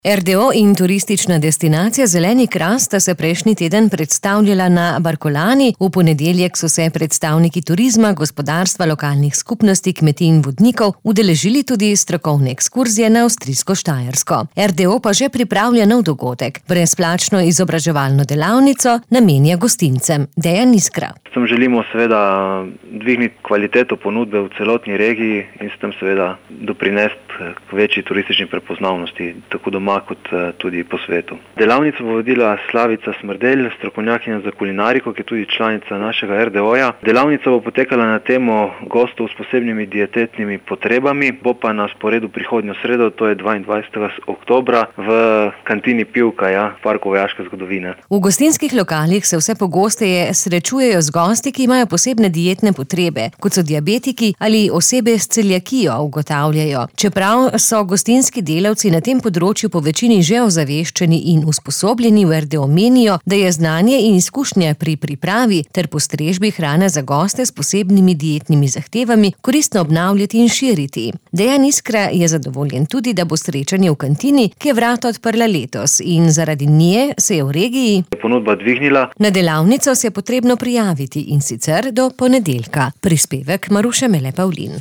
RDO in turistična destinacija Zeleni Kras sta se prejšnji teden predstavljala na Barkolani. V ponedeljek so se predstavniki turizma, gospodarstva, lokalnih skupnosti, kmetij in vodnikov udeležili tudi strokovne ekskurzije na Avstrijsko-Štajersko. RDO pa že pripravlja nov dogodek, brezplačno izobraževalno delavnico namenja gostincem. Dejan Iskra. S tem želimo seveda dvigniti kvaliteto ponudbe v celotni regiji in s tem seveda doprinesti k večji turistični prepoznavnosti, tako doma kot tudi po svetu. Delavnico bo vodila Slavica Smrdelj, strokovnjakinja za kulinariko, ki je tudi članica našega RDO-ja. Delavnica bo potekala na temo gostov s posebnimi dietetnimi potrebami, bo pa na sporedu prihodnjo sredo, to je 22. oktobra, v kantini Pivka, Parku vojaške zgodovine. V gostinskih lokalih se vse pogosteje srečujejo z gosti, ki imajo posebne dietne potrebe, kot so diabetiki ali osebe s celiakijo, ugotavljajo. Čeprav so gostinski delavci na tem področju po večini že ozaveščeni in usposobljeni, v RDO menijo, da je znanje in izkušnja pri pripravi ter postrežbi hrane za goste s posebnimi dietnimi zahtevami koristno obnavljati in širiti. Dejan Iskra je zadovoljen tudi, da bo srečanje v kantini, ki je vrata odprla letos in zaradi nje se je v regiji ponudba dvignila. Na delavnico se je potrebno prijaviti in sicer do ponedeljka. Prispevek Maruše Mele Pavlin.